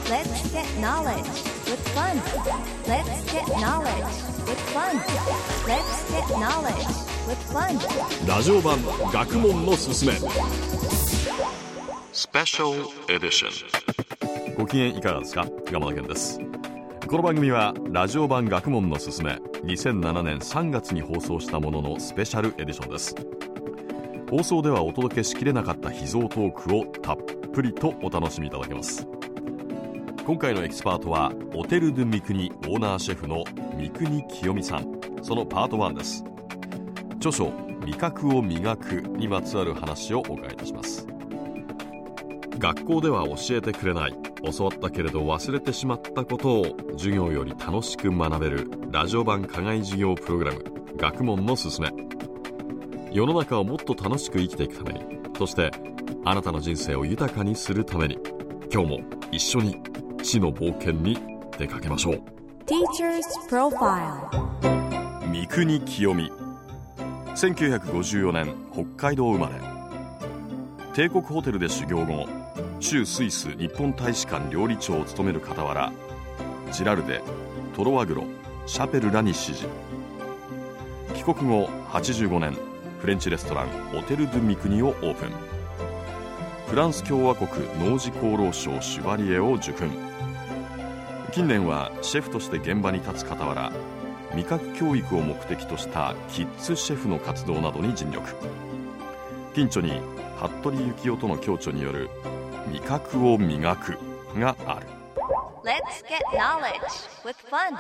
Let's get knowledge with fun. Let's get knowledge with fun. Let's get knowledge with fun. ラジオ版学問のすすめスペシャルエディション。ご機嫌いかがですか？山田健です。この番組はラジオ版学問のすすめ2007年3月に放送したもののスペシャルエディションです。放送ではお届けしきれなかった秘蔵トークをたっぷりとお楽しみいただけます。今回のエキスパートはオテル・ドゥ・ミクニオーナーシェフの三國清美さん。そのパート1です。著書味覚を磨くにまつわる話をお伺いいたします。学校では教えてくれない、教わったけれど忘れてしまったことを授業より楽しく学べるラジオ版課外授業プログラム学問のすすめ。世の中をもっと楽しく生きていくために、そしてあなたの人生を豊かにするために、今日も一緒に知の冒険に出かけましょう。 Teacher's Profile。 三國清美、1954年北海道生まれ。帝国ホテルで修行後、駐スイス日本大使館料理長を務める傍ら、ジラルデ、トロワグロ、シャペルらに師事。帰国後85年、フレンチレストランオテル・ドゥ・ミクニをオープン。フランス共和国農事功労賞シュバリエを受勲。近年はシェフとして現場に立つ傍ら、味覚教育を目的としたキッズシェフの活動などに尽力。近著に服部幸男との共著による味覚を磨くがある。 Let's get knowledge with fun。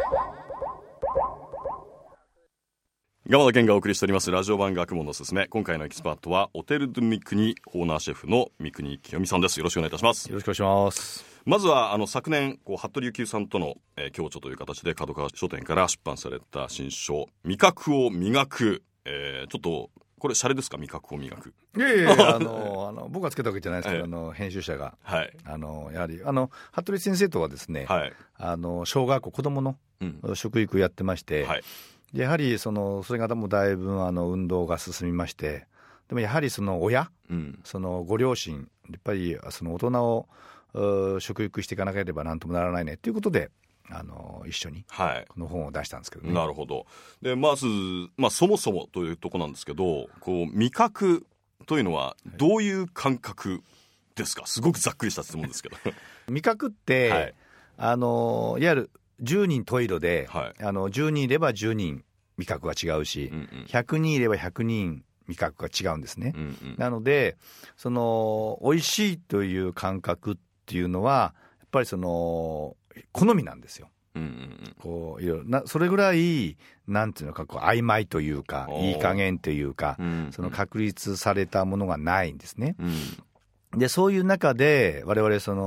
山田健がお送りしておりますラジオ版学問のすすめ。今回のエキスパートはオテル・ドゥ・ミクニオーナーシェフの三國清美さんです。よろしくお願いいたします。 よろしくお願いします。 まずは昨年服部幸男さんとの、共著という形で角川書店から出版された新書味覚を磨く、ちょっとこれシャレですか？味覚を磨く。 いやいやいや僕がつけたわけじゃないですけど、編集者が、 はい、 やはり服部先生とはですね、はい、小学校子どもの食育やってまして、はい、やはりそれがもうだいぶ運動が進みまして、でもやはり親、ご両親やっぱり大人を食育していかなければなんともならないねということで一緒にこの本を出したんですけどね。 なるほど。でまず、そもそもというところなんですけど、味覚というのはどういう感覚ですか？すごくざっくりした質問ですけど味覚って、はい、いわゆる10人十色で、はい、10人いれば10人味覚が違うし、100人いれば100人味覚が違うんですね、なので美味しいという感覚っていうのはやっぱり好みなんですよ、いろいろそれぐらいなんていうのか曖昧というかいい加減というか、確立されたものがないんですね、でそういう中で我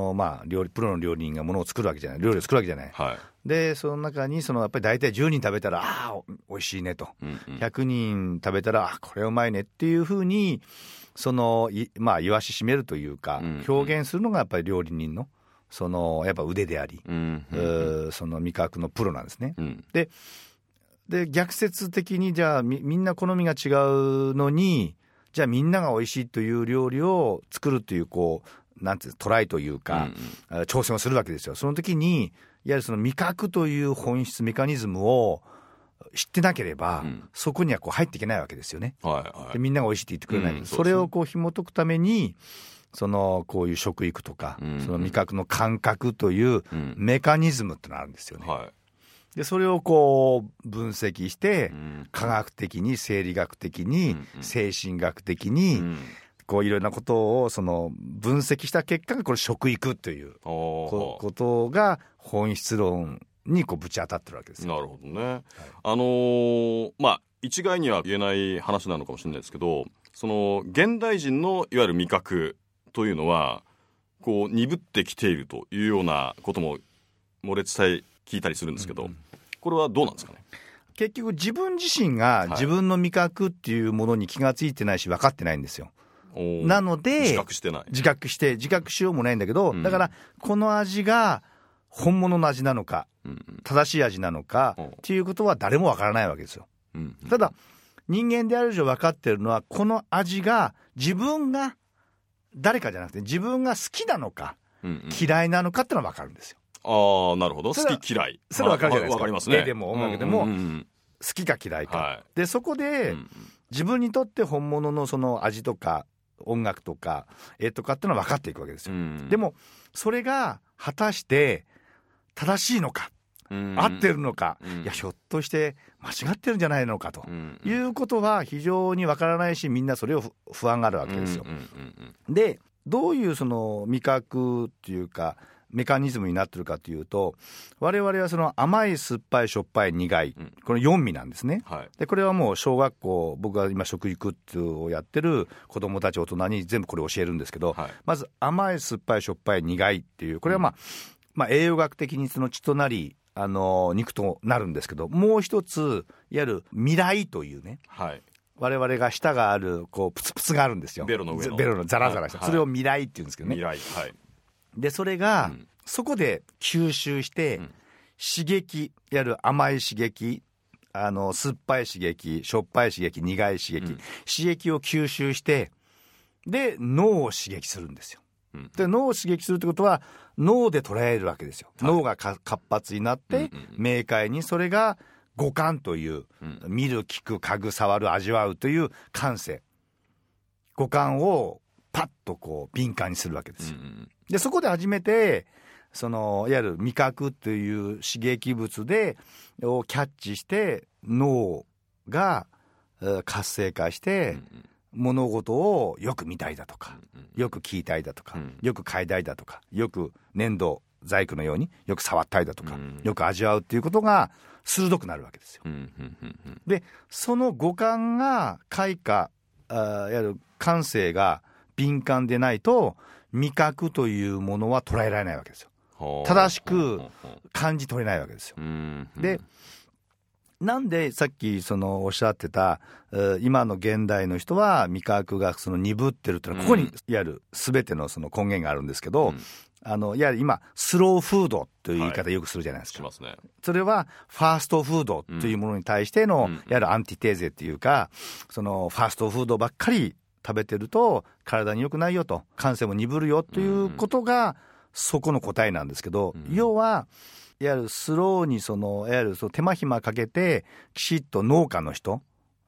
々プロの料理人がものを作るわけじゃない、料理を作るわけじゃない、はい、でその中にやっぱり大体10人食べたら美味しいねと、100人食べたらこれうまいねっていうふうに言わししめるというか、表現するのがやっぱり料理人のやっぱ腕であり、味覚のプロなんですね、で逆説的にじゃあ みんな好みが違うのに、じゃあみんなが美味しいという料理を作るというなんていうトライというか、挑戦をするわけですよ。その時にやはり味覚という本質メカニズムを知ってなければ、そこには入っていけないわけですよね、でみんなが美味しいって言ってくれない、それを紐解くためにこういう食育とか、味覚の感覚というメカニズムってのがあるんですよね、でそれを分析して、科学的に生理学的に、精神学的に、いろいろなことを分析した結果がこれ食育ということが本質論にぶち当たってるわけですよ。 なるほどね、はい、一概には言えない話なのかもしれないですけど、現代人のいわゆる味覚というのは鈍ってきているというようなことも漏れ伝え聞いたりするんですけど、これはどうなんですかね？ 結局自分自身が自分の味覚っていうものに気がついてないし分かってないんですよ。なので自覚してない、 自覚しようもないんだけど、だからこの味が本物の味なのか、正しい味なのかっていうことは誰も分からないわけですよ、ただ人間である以上分かっているのは、この味が自分が誰かじゃなくて自分が好きなのか嫌いなのかってのは分かるんですよ。 ああ、なるほど。好き嫌い。 それは分かるじゃないですか。 分かりますね。 絵でも音楽でも、好きか嫌いか。 はい、 で、そこで、自分にとって本物のその味とか、音楽とか、絵とかってのは分かっていくわけですよ。でも、それが果たして正しいのか、合ってるのか、いや、ひょっとして間違ってるんじゃないのかということは非常に分からないし、みんなそれを不安があるわけですよ。で、どういうその味覚っていうかメカニズムになってるかというと、我々はその甘い、酸っぱい、しょっぱい、苦い、この4味なんですね。で、これはもう小学校、僕が今食育をやってる子どもたち、大人に全部これ教えるんですけど、まず甘い、酸っぱい、しょっぱい、苦いっていう、これは栄養学的にその血となり肉となるんですけど、もう一ついわゆる味蕾というね、我々が舌があるこうプツプツがあるんですよ。 ベロの上のベロのザラザラした、それを味蕾っていうんですけどね。で、それが、そこで吸収して、刺激、いわゆる甘い刺激、酸っぱい刺激、しょっぱい刺激、苦い刺激、刺激を吸収して、で脳を刺激するんですよ。で、脳を刺激するってことは脳で捉えるわけですよ。脳が活発になって、明快にそれが五感という、見る、聞く、嗅ぐ、触る、味わうという感性、五感をパッとこう敏感にするわけですよ。で、そこで初めてそのいわゆる味覚という刺激物でをキャッチして脳が活性化して、物事をよく見たいだとか、よく聞いたいだとか、よく嗅いだいだとか、よく粘土細工のようによく触ったいだとか、よく味わうっていうことが鋭くなるわけですよ。で、その五感が開花、いわゆる感性が敏感でないと味覚というものは捉えられないわけですよ。正しく感じ取れないわけですよ。で、なんでさっきそのおっしゃってた今の現代の人は味覚がその鈍ってるっていうのは、ここにいわゆる全てのその根源があるんですけど、いわゆる今スローフードという言い方よくするじゃないですか。 しますね。 それはファーストフードというものに対しての、いわゆるアンティテーゼっていうか、そのファーストフードばっかり食べてると体に良くないよと、感性も鈍るよということがそこの答えなんですけど、要はいわゆるスローにいわゆる手間暇かけてきちっと農家の人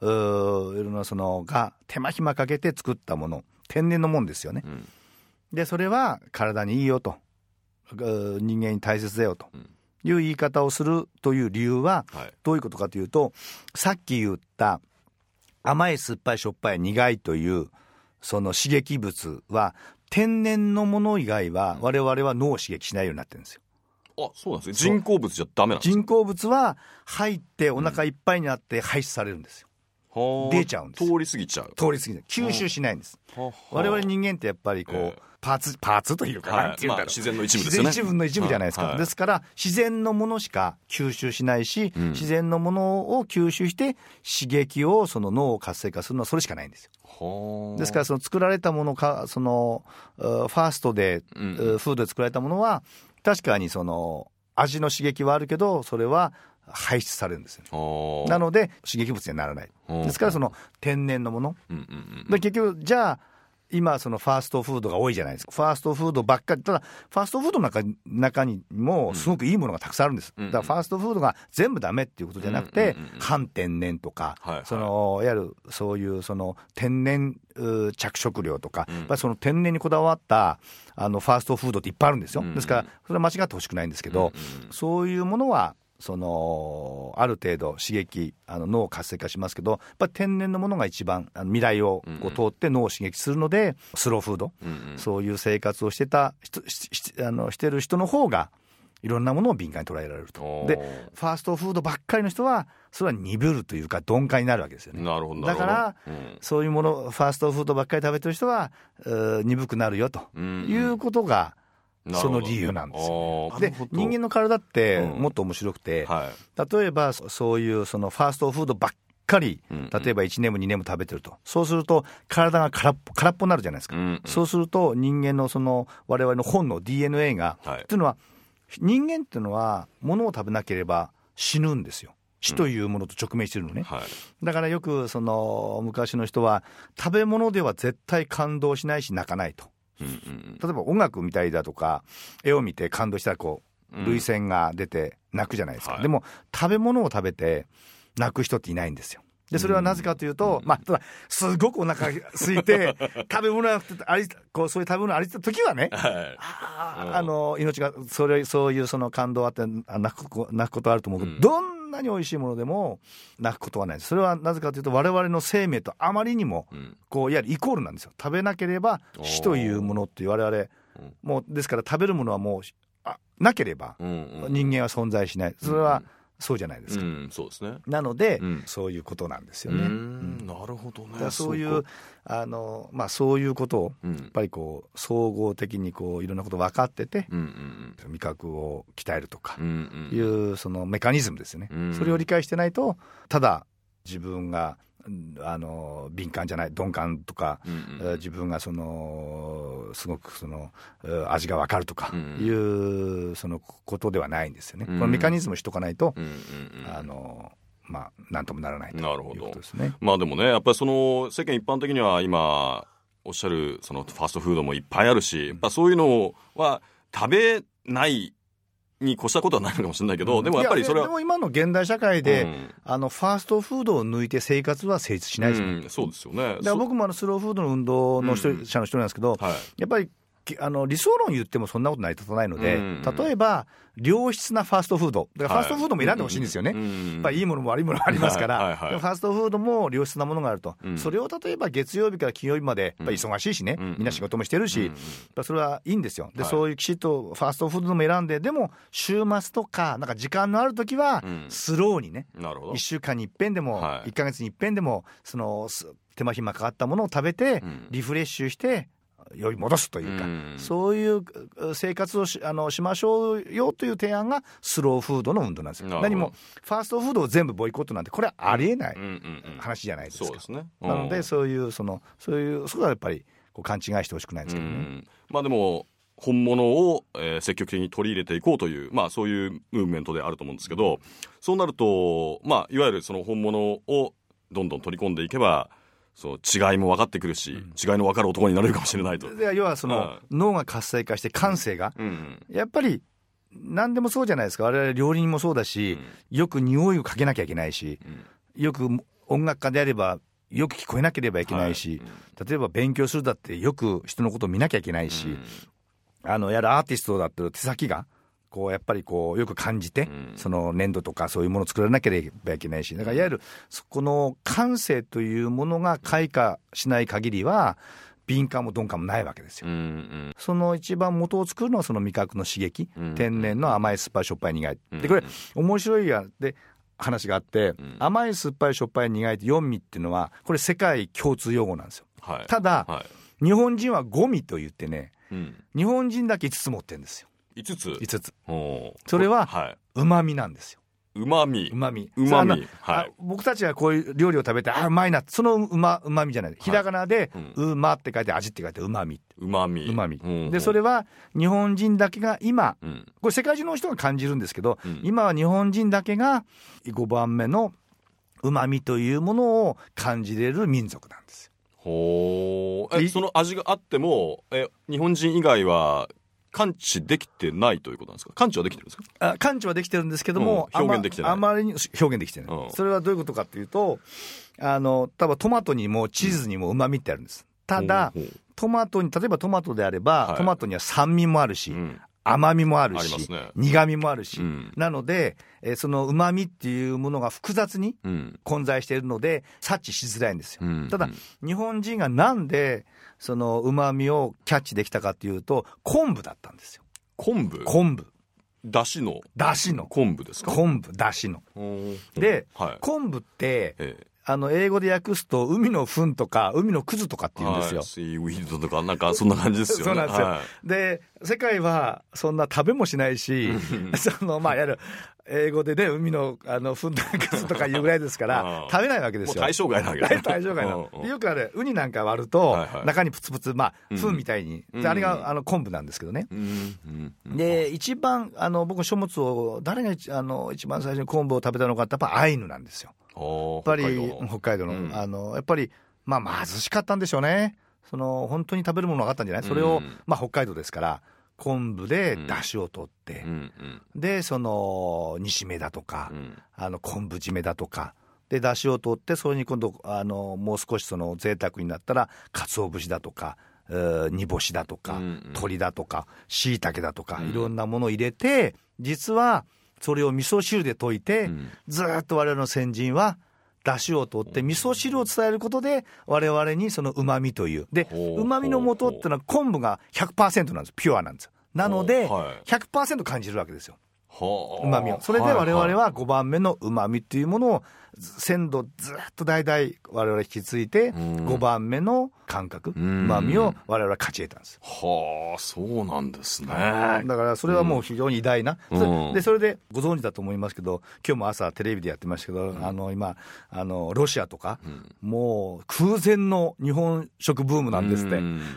が手間暇かけて作ったもの、天然のもんですよね。で、それは体にいいよと、人間に大切だよという言い方をするという理由はどういうことかというと、さっき言った甘い、酸っぱい、しょっぱい、苦いというその刺激物は天然のもの以外は我々は脳を刺激しないようになってるんですよ。 あ、そうなんですね。人工物じゃダメなんですか。 人工物は入ってお腹いっぱいになって排出されるんですよ。出ちゃうんです。 通り過ぎちゃう。 吸収しないんです。我々人間ってやっぱりこう、パーツというか、なんていうんだろう、 自然の一部ですよね。 自然の一部じゃないですか。ですから自然のものしか吸収しないし、自然のものを吸収して刺激をその脳を活性化するのはそれしかないんですよ。ですからその作られたものか、そのファーストで、フードで作られたものは確かにその味の刺激はあるけど、それは排出されるんですよね。なので刺激物にはならない。ですからその天然のもの、で結局じゃあ今そのファーストフードが多いじゃないですか。ファーストフードばっかり。ただファーストフードの中にもすごくいいものがたくさんあるんです。だからファーストフードが全部ダメっていうことじゃなくて、半天然とか、そのいわゆるそういうその天然着色料とか、やっぱりその天然にこだわったファーストフードっていっぱいあるんですよ。ですからそれは間違ってほしくないんですけど、そういうものはそのある程度刺激、脳を活性化しますけど、やっぱり天然のものが一番未来をこう通って脳を刺激するので、スローフード、そういう生活をしてる人の方がいろんなものを敏感に捉えられると。でファーストフードばっかりの人はそれは鈍るというか鈍感になるわけですよね。 なるほど。 だから、そういうもの、ファーストフードばっかり食べてる人は鈍くなるよということがその理由なんですよ。で、人間の体ってもっと面白くて、例えばそういうそのファーストフードばっかり、例えば1年も2年も食べてると、そうすると体が空っぽになるじゃないですか。そうすると人間のその我々の本能 DNA が、っていうのは、人間っていうのは物を食べなければ死ぬんですよ。死というものと直面してるのね。だからよくその昔の人は食べ物では絶対感動しないし泣かないと例えば音楽みたいだとか絵を見て感動したらこう涙腺が出て泣くじゃないですか、でも食べ物を食べて泣く人っていないんですよ。でそれはなぜかというと、ただすごくお腹空いて食べ物がこうそういう食べ物がありた時はね、命がそういうその感動あって泣くことあると思うけど、どんなに美味しいものでも泣くことはないです。それはなぜかというと我々の生命とあまりにもこういわゆるイコールなんですよ。食べなければ死というものって我々もうですから食べるものはもうなければ人間は存在しない。それはそうじゃないですか、 そうですね。 なので、そういうことなんですよね。 なるほどね。 だそういうそういうことをやっぱりこう総合的にこういろんなこと分かってて、味覚を鍛えるとかいうそのメカニズムですよね、それを理解してないとただ自分が敏感じゃない鈍感とか、自分がそのすごくその味が分かるとかいうそのことではないんですよね、このメカニズムをしとかないと、なんともならないということですね。 まあでもねやっぱりその世間一般的には今おっしゃるそのファストフードもいっぱいあるし、やっぱそういうのは食べないに越したことはないのかもしれないけど、でもやっぱりそれはでも今の現代社会で、ファーストフードを抜いて生活は成立しないですね、 そうですよね。 だから僕もスローフードの運動の者の一人なんですけど、やっぱり理想論言ってもそんなこと成り立たないので、例えば良質なファーストフードだからファーストフードも選んでほしいんですよね、やっぱりいいものも悪いものもありますからファーストフードも良質なものがあると、それを例えば月曜日から金曜日までやっぱり忙しいしね、みんな仕事もしてるし、それはいいんですよ。で、そういうきちっとファーストフードも選んで、でも週末とかなんか時間のある時はスローにね、1週間に一遍でも1ヶ月に一遍でもその手間暇かかったものを食べてリフレッシュしてより戻すというか、そういう生活をしましょうよという提案がスローフードの運動なんですよ。何もファーストフードを全部ボイコットなんてこれはありえない話じゃないですか。 そうですね。 なのでそういうそこはやっぱりこう勘違いしてほしくないですけどね。 まあでも本物を積極的に取り入れていこうという、そういうムーブメントであると思うんですけど、そうなるといわゆるその本物をどんどん取り込んでいけばそう違いも分かってくるし、違いの分かる男になれるかもしれないと。 要はその、脳が活性化して感性が、やっぱり何でもそうじゃないですか。我々料理人もそうだし、よく匂いをかけなきゃいけないし、よく音楽家であればよく聞こえなければいけないし、例えば勉強するだってよく人のことを見なきゃいけないし、やるアーティストだって手先がこうやっぱりこうよく感じて、その粘土とかそういうものを作らなければいけないし、だからいわゆるこの感性というものが開花しない限りは敏感も鈍感もないわけですよ。その一番元を作るのはその味覚の刺激、天然の甘い酸っぱいしょっぱい苦いで、これ面白いで話があって、甘い酸っぱいしょっぱい苦いって4味っていうのはこれ世界共通用語なんですよ。ただ、日本人は5味と言ってね、日本人だけ5つ持ってるんですよ。5つ。それはうまみなんですよ。うまみ、僕たちがこういう料理を食べてうまいな、そのうまみじゃない、ひらがなでうまって書いて味って書いてうまみで、それは日本人だけが今、これ世界中の人が感じるんですけど、今は日本人だけが5番目のうまみというものを感じれる民族なんですよ。 その味があっても日本人以外は感知できてないということなんですか。感知はできてるんですか。 感知はできてるんですけども、 表現できてない。 あまりに表現できてない、それはどういうことかっていうと、多分トマトにもチーズにもうまみってあるんです。ただトマトに、例えばトマトであれば、トマトには酸味もあるし、甘みもあるし、苦みもあるし、なのでそのうまみっていうものが複雑に混在しているので察知しづらいんですよ。ただ日本人がなんでそのうまみをキャッチできたかっていうと、昆布だったんですよ。昆布だしの昆布ですか。だしので、昆布って英語で訳すと海の糞とか海のクズとかって言うんですよ。 シーウィードとかなんかそんな感じですよね。 そうなんですよ。で世界はそんな食べもしないし英語でね海の糞とかクズとか言うぐらいですから食べないわけですよ。 もう対象外なわけですね。 対象外なの。よくウニなんか割ると中にプツプツ糞みたいに、あれが昆布なんですけどね。で一番僕書物を誰が一番最初に昆布を食べたのかってやっぱアイヌなんですよ。やっぱり北海道の、やっぱり貧しかったんでしょうね。 その本当に食べるものがあったんじゃない？それを、北海道ですから昆布で出汁を取って、でその煮しめだとか、昆布締めだとかで出汁を取って、それに今度もう少しその贅沢になったら鰹節だとか煮干しだとか、鶏だとか椎茸だとか、いろんなものを入れて、実はそれを味噌汁で溶いて、ずっと我々の先人は出汁を取って味噌汁を伝えることで我々にその旨味というで、旨味の元っていうのは昆布が 100% なんです。ピュアなんです。なので 100% 感じるわけですよ、旨味を。それで我々は5番目の旨味っていうものを鮮度ずっと代々我々引き継いで、5番目の感覚、旨味を我々は勝ち得たんです。 はあ、そうなんですね。 だからそれはもう非常に偉大な、でそれでご存知だと思いますけど、今日も朝テレビでやってましたけど、今ロシアとか、もう空前の日本食ブームなんですって、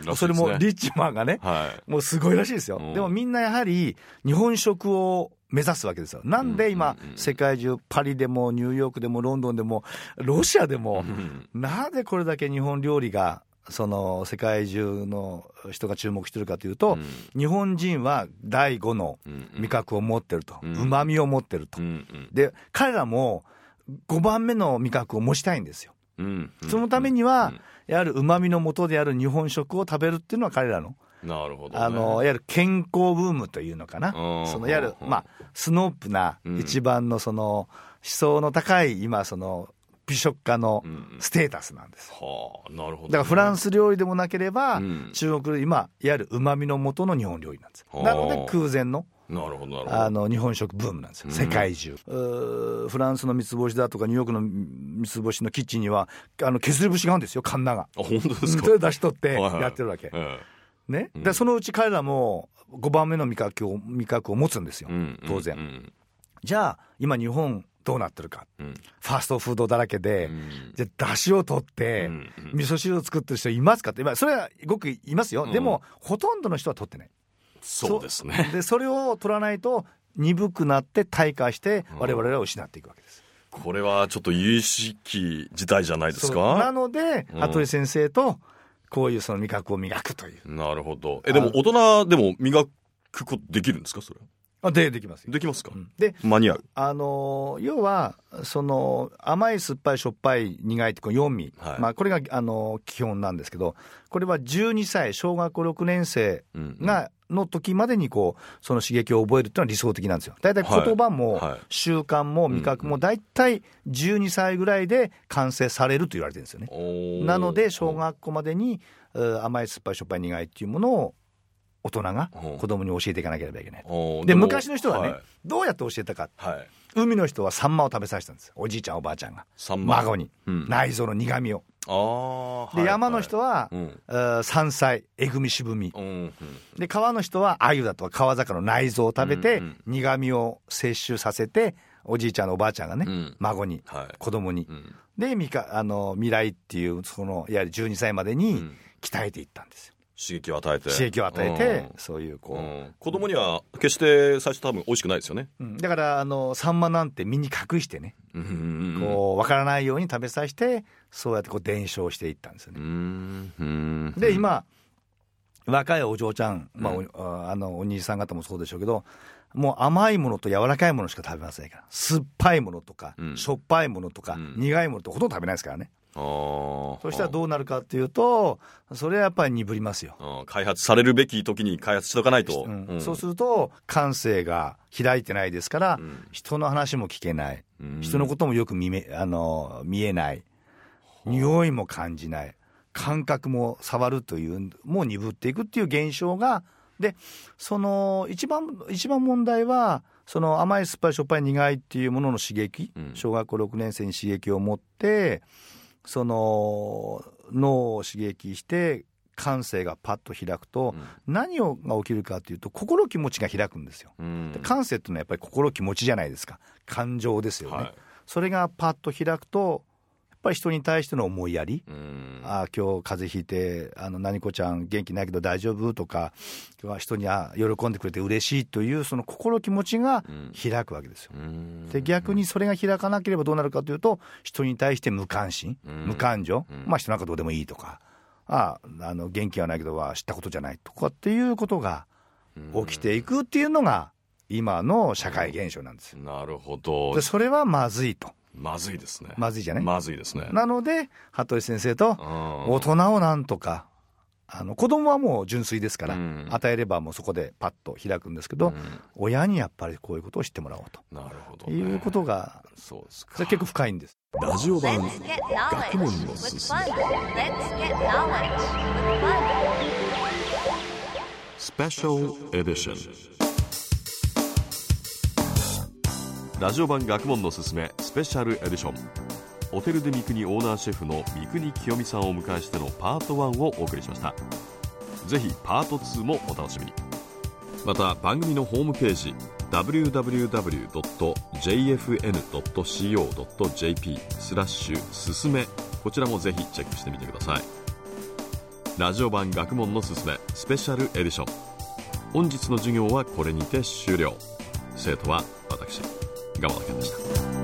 それもリッチマンがね、もうすごいらしいですよ。でもみんなやはり日本食を目指すわけですよ。なんで今、世界中パリでもニューヨークでもロンドンでもロシアでも、なぜこれだけ日本料理がその世界中の人が注目してるかというと、日本人は第5の味覚を持ってると、旨味を持ってると、で彼らも5番目の味覚を持ちたいんですよ。そのためにはやはり旨味の元である日本食を食べるっていうのは彼らのなるほどね、 いわゆる健康ブームというのかな、そのいわゆる、スノープな一番のその思想の高い今その美食家のステータスなんです。 なるほどね。 だからフランス料理でもなければ、中国で今いわゆる旨味の元の日本料理なんです。なので空前のなるほど日本食ブームなんですよ、世界中。フランスの三つ星だとかニューヨークの三つ星のキッチンには削り節があるんですよ、カンナが。 本当ですか？ それ出し取ってやってるわけ、ね。でそのうち彼らも5番目の味覚を持つんですよ、当然。じゃあ今日本どうなってるか、ファストフードだらけで、じゃあ出汁を取って、味噌汁を作ってる人いますかって、それはごくいますよ、でもほとんどの人は取ってない。 そうですね。 でそれを取らないと鈍くなって退化して我々は失っていくわけです。 これはちょっと有意識事態じゃないですか。 なので服部先生とこういうその味覚を磨くという。 なるほど。でも大人でも磨くことできるんですか、それ？ できますよ。 できますか？ で間に合う。 要はその甘い酸っぱいしょっぱい苦いってこの4味、これが基本なんですけど、これは12歳小学校6年生がの時までにその刺激を覚えるっていうのは理想的なんですよ。だいたい言葉も習慣も味覚もだいたい12歳ぐらいで完成されると言われてるんですよね。なので小学校までに甘い酸っぱいしょっぱい苦いっていうものを大人が子供に教えていかなければいけない。で昔の人はね、どうやって教えたか、海の人はサンマを食べさせたんです。おじいちゃんおばあちゃんが孫に、内臓の苦味を。で山の人は、山菜えぐみ渋み、で川の人は鮎だとか川魚の内臓を食べて、苦味を摂取させておじいちゃんのおばあちゃんがね、孫に、子供に、で未来っていうそのいわゆる12歳までに鍛えていったんですよ。 刺激を与えて、 そういう子供には決して最初多分美味しくないですよね。 だからサンマなんて身に隠してね、分からないように食べさせて、そうやって伝承していったんですよね。で今若いお嬢ちゃん、お兄さん方もそうでしょうけど、もう甘いものと柔らかいものしか食べませんから、酸っぱいものとか、しょっぱいものとか、苦いものとほとんど食べないですからね。そしたらどうなるかっていうと、それはやっぱり鈍りますよ。 開発されるべき時に開発しとかないと、 そうすると感性が開いてないですから、人の話も聞けない、人のこともよく見えない、匂いも感じない、感覚も触るというもう鈍っていくっていう現象が、でその一番問題はその甘い酸っぱいしょっぱい苦いっていうものの刺激、小学校6年生に刺激を持ってその脳を刺激して感性がパッと開くと、何が起きるかというと心気持ちが開くんですよ。で感性っていうのはやっぱり心気持ちじゃないですか、感情ですよね。それがパッと開くとやっぱり人に対しての思いやり、今日風邪ひいて何子ちゃん元気ないけど大丈夫とか、今日は人に喜んでくれて嬉しいというその心気持ちが開くわけですよ。で逆にそれが開かなければどうなるかというと、人に対して無関心、無感情、人なんかどうでもいいとか、 元気はないけどは知ったことじゃないとかっていうことが起きていくっていうのが今の社会現象なんですよ。 なるほど。 でそれはまずいと。 まずいですね。 まずいじゃない。 まずいですね。 なので服部先生と大人をなんとか、子供はもう純粋ですから、与えればもうそこでパッと開くんですけど、親にやっぱりこういうことを知ってもらおうと。 なるほど、 ね、いうことが、 そうですか。 それ結構深いんです。 ラジオ版学問のすすめスペシャルエディション。ラジオ版学問のすすめスペシャルエディション。ホテルで三国オーナーシェフの三国清美さんをお迎えしてのパート1をお送りしました。ぜひパート2もお楽しみに。また番組のホームページ www.jfn.co.jp すすめ、こちらもぜひチェックしてみてください。ラジオ版学問のすすめスペシャルエディション。本日の授業はこれにて終了。生徒は私、蒲田健でした。